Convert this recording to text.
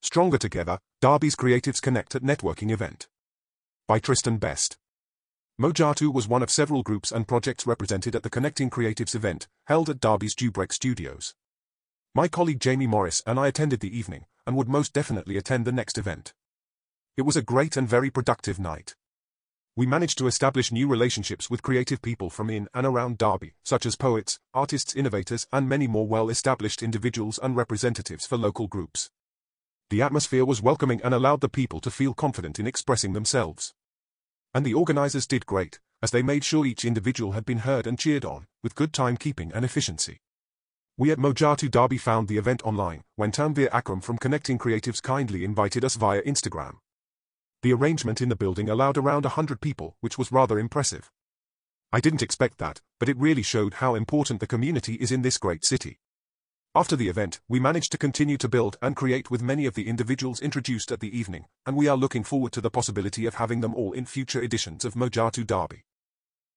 Stronger Together, Derby's Creatives Connect at Networking Event. By Tristan Best. Mojatu was one of several groups and projects represented at the Connecting Creatives event, held at Derby's Dewbrek Studios. My colleague Jamie Morris and I attended the evening, and would most definitely attend the next event. It was a great and very productive night. We managed to establish new relationships with creative people from in and around Derby, such as poets, artists, innovators, and many more well-established individuals and representatives for local groups. The atmosphere was welcoming and allowed the people to feel confident in expressing themselves. And the organizers did great, as they made sure each individual had been heard and cheered on, with good timekeeping and efficiency. We at Mojatu Derby found the event online, when Tanvir Akram from Connecting Creatives kindly invited us via Instagram. The arrangement in the building allowed around 100 people, which was rather impressive. I didn't expect that, but it really showed how important the community is in this great city. After the event, we managed to continue to build and create with many of the individuals introduced at the evening, and we are looking forward to the possibility of having them all in future editions of Mojatu Derby.